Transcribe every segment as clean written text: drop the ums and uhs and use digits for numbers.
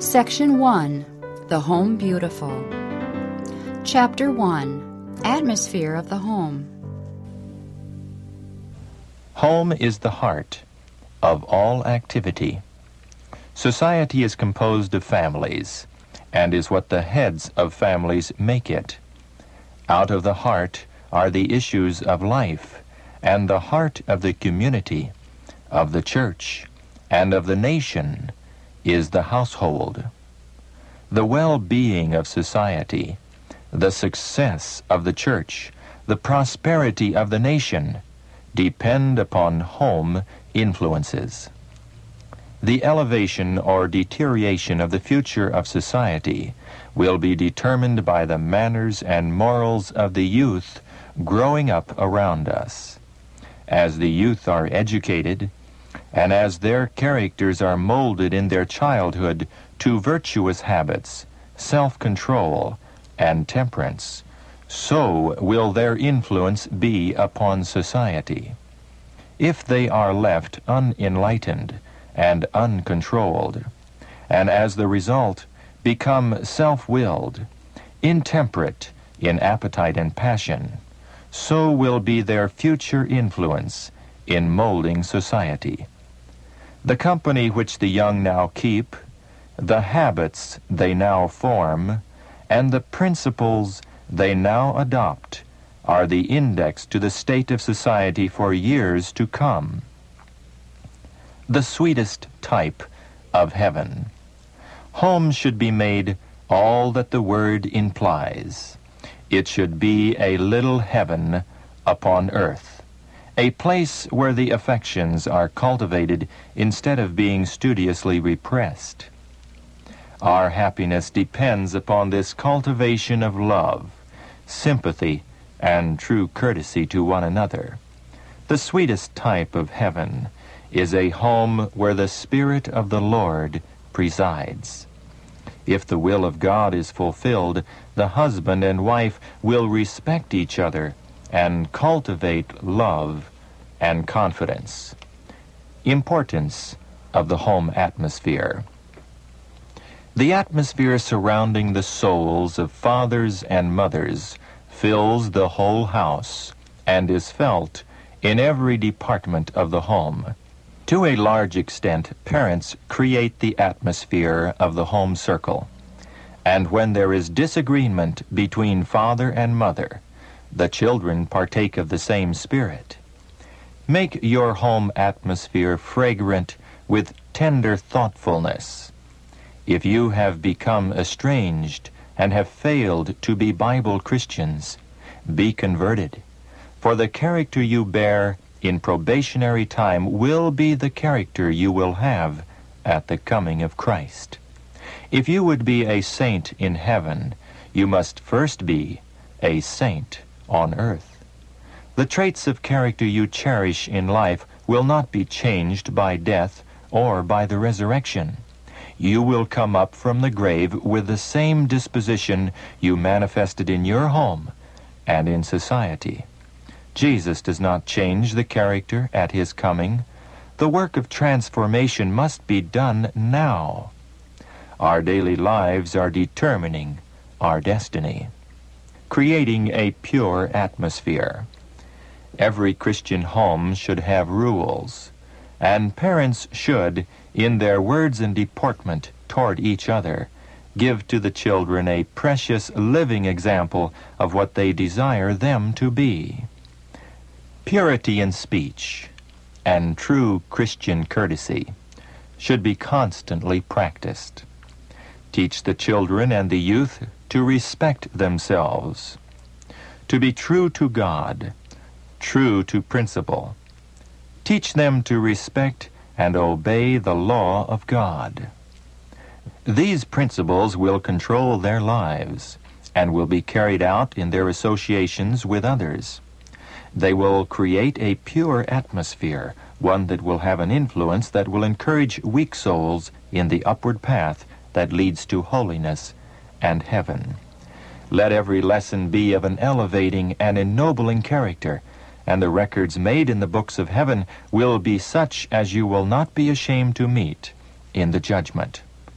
Section 1. The Home Beautiful. Chapter 1. Atmosphere of the Home. Home is the heart of all activity. Society is composed of families, and is what the heads of families make it. Out of the heart are the issues of life, and the heart of the community, of the church, and of the nation is the household. The well-being of society, the success of the church, the prosperity of the nation depend upon home influences. The elevation or deterioration of the future of society will be determined by the manners and morals of the youth growing up around us. As the youth are educated, and as their characters are molded in their childhood to virtuous habits, self-control, and temperance, so will their influence be upon society. If they are left unenlightened and uncontrolled, and as the result become self-willed, intemperate in appetite and passion, so will be their future influence in molding society. The company which the young now keep, the habits they now form, and the principles they now adopt are the index to the state of society for years to come. The sweetest type of heaven. Home should be made all that the word implies. It should be a little heaven upon earth, a place where the affections are cultivated instead of being studiously repressed. Our happiness depends upon this cultivation of love, sympathy, and true courtesy to one another. The sweetest type of heaven is a home where the Spirit of the Lord presides. If the will of God is fulfilled, the husband and wife will respect each other and cultivate love and confidence. Importance of the home atmosphere. The atmosphere surrounding the souls of fathers and mothers fills the whole house and is felt in every department of the home. To a large extent, parents create the atmosphere of the home circle. And when there is disagreement between father and mother, the children partake of the same spirit. Make your home atmosphere fragrant with tender thoughtfulness. If you have become estranged and have failed to be Bible Christians, be converted, for the character you bear in probationary time will be the character you will have at the coming of Christ. If you would be a saint in heaven, you must first be a saint on earth. The traits of character you cherish in life will not be changed by death or by the resurrection. You will come up from the grave with the same disposition you manifested in your home and in society. Jesus does not change the character at his coming. The work of transformation must be done now. Our daily lives are determining our destiny. Creating a pure atmosphere. Every Christian home should have rules, and parents should, in their words and deportment toward each other, give to the children a precious living example of what they desire them to be. Purity in speech and true Christian courtesy should be constantly practiced. Teach the children and the youth to respect themselves, to be true to God, true to principle. Teach them to respect and obey the law of God. These principles will control their lives and will be carried out in their associations with others. They will create a pure atmosphere, one that will have an influence that will encourage weak souls in the upward path that leads to holiness and heaven. Let every lesson be of an elevating and ennobling character, and the records made in the books of heaven will be such as you will not be ashamed to meet in the judgment.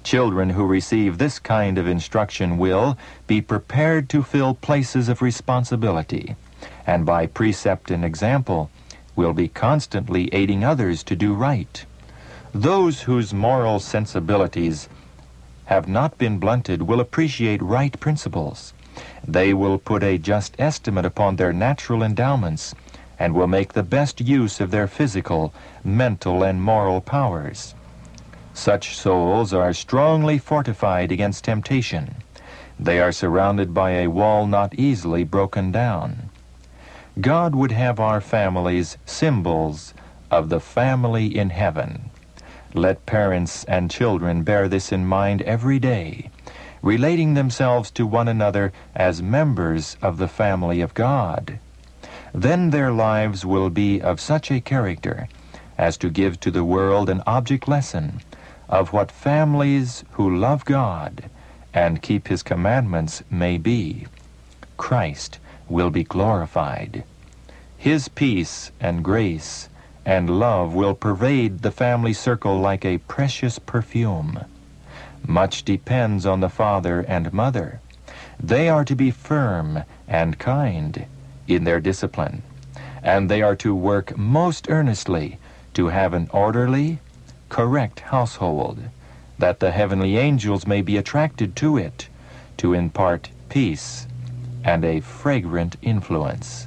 Children who receive this kind of instruction will be prepared to fill places of responsibility, and by precept and example will be constantly aiding others to do right. Those whose moral sensibilities have not been blunted will appreciate right principles. They will put a just estimate upon their natural endowments and will make the best use of their physical, mental, and moral powers. Such souls are strongly fortified against temptation. They are surrounded by a wall not easily broken down. God would have our families symbols of the family in heaven. Let parents and children bear this in mind every day, relating themselves to one another as members of the family of God. Then their lives will be of such a character as to give to the world an object lesson of what families who love God and keep His commandments may be. Christ will be glorified. His peace and grace and love will pervade the family circle like a precious perfume. Much depends on the father and mother. They are to be firm and kind in their discipline, and they are to work most earnestly to have an orderly, correct household, that the heavenly angels may be attracted to it, to impart peace and a fragrant influence.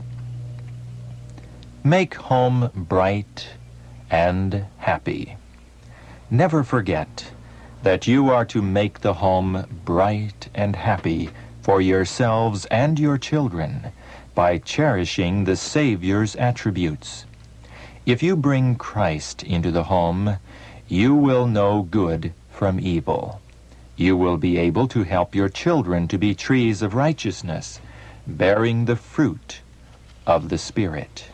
Make home bright and happy. Never forget that you are to make the home bright and happy for yourselves and your children by cherishing the Savior's attributes. If you bring Christ into the home, you will know good from evil. You will be able to help your children to be trees of righteousness, bearing the fruit of the Spirit.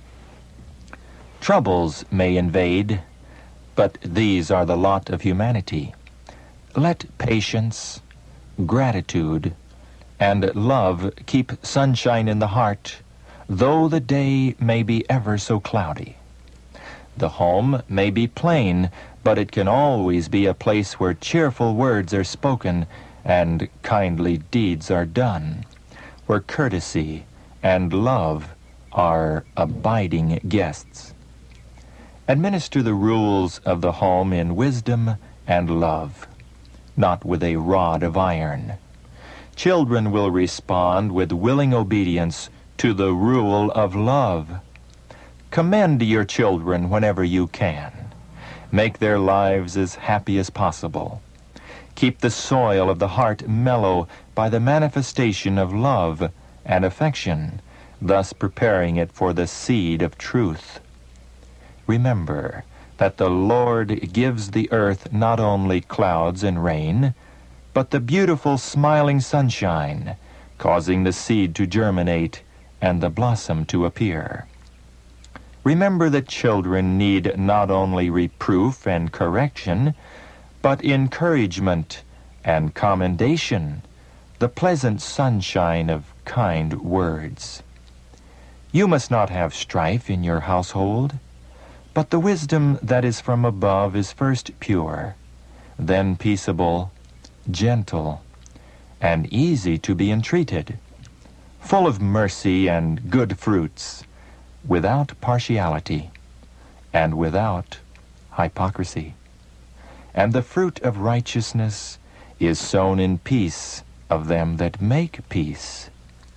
Troubles may invade, but these are the lot of humanity. Let patience, gratitude, and love keep sunshine in the heart, though the day may be ever so cloudy. The home may be plain, but it can always be a place where cheerful words are spoken and kindly deeds are done, where courtesy and love are abiding guests. Administer the rules of the home in wisdom and love, not with a rod of iron. Children will respond with willing obedience to the rule of love. Commend your children whenever you can. Make their lives as happy as possible. Keep the soil of the heart mellow by the manifestation of love and affection, thus preparing it for the seed of truth. Remember that the Lord gives the earth not only clouds and rain, but the beautiful smiling sunshine, causing the seed to germinate and the blossom to appear. Remember that children need not only reproof and correction, but encouragement and commendation, the pleasant sunshine of kind words. You must not have strife in your household, but the wisdom that is from above is first pure, then peaceable, gentle, and easy to be entreated, full of mercy and good fruits, without partiality, and without hypocrisy. And the fruit of righteousness is sown in peace of them that make peace.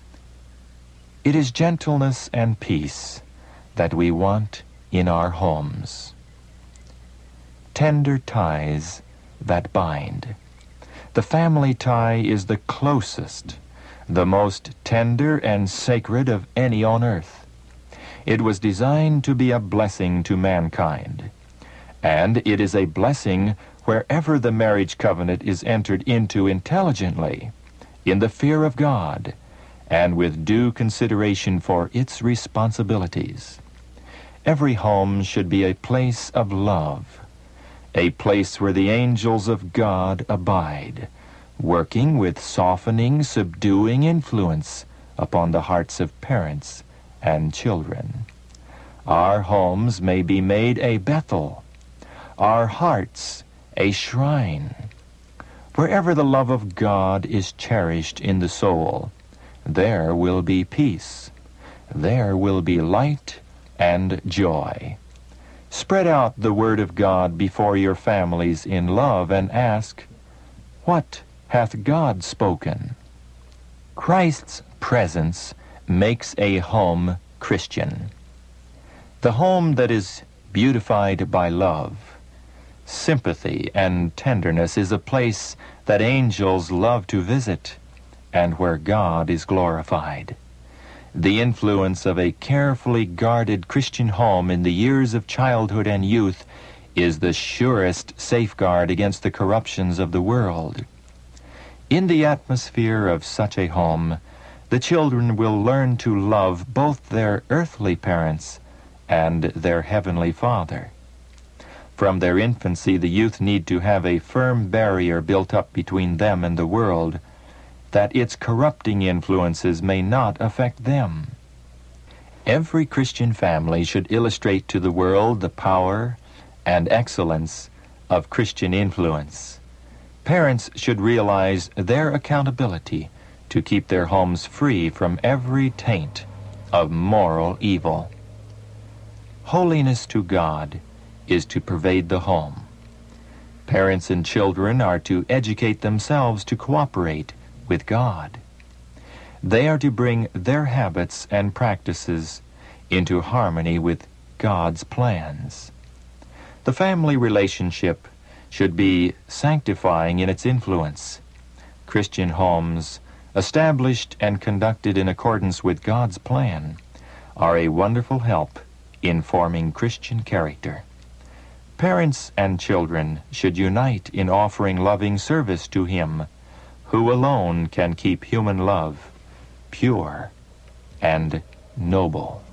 It is gentleness and peace that we want in our homes. Tender ties that bind. The family tie is the closest, the most tender and sacred of any on earth. It was designed to be a blessing to mankind, and it is a blessing wherever the marriage covenant is entered into intelligently, in the fear of God, and with due consideration for its responsibilities. Every home should be a place of love, a place where the angels of God abide, working with softening, subduing influence upon the hearts of parents and children. Our homes may be made a Bethel, our hearts a shrine, Wherever the love of God is cherished in the soul, there will be peace. There will be light and joy. Spread out the Word of God before your families in love and ask, "What hath God spoken?" Christ's presence makes a home Christian. The home that is beautified by love, sympathy, and tenderness is a place that angels love to visit and where God is glorified. The influence of a carefully guarded Christian home in the years of childhood and youth is the surest safeguard against the corruptions of the world. In the atmosphere of such a home, the children will learn to love both their earthly parents and their heavenly Father. From their infancy, the youth need to have a firm barrier built up between them and the world, that its corrupting influences may not affect them. Every Christian family should illustrate to the world the power and excellence of Christian influence. Parents should realize their accountability to keep their homes free from every taint of moral evil. Holiness to God is to pervade the home. Parents and children are to educate themselves to cooperate with God. They are to bring their habits and practices into harmony with God's plans. The family relationship should be sanctifying in its influence. Christian homes, established and conducted in accordance with God's plan, are a wonderful help in forming Christian character. Parents and children should unite in offering loving service to Him, who alone can keep human love pure and noble.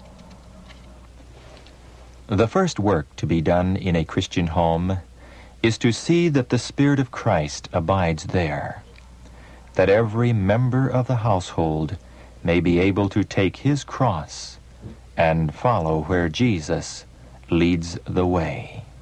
The first work to be done in a Christian home is to see that the Spirit of Christ abides there, that every member of the household may be able to take his cross and follow where Jesus leads the way.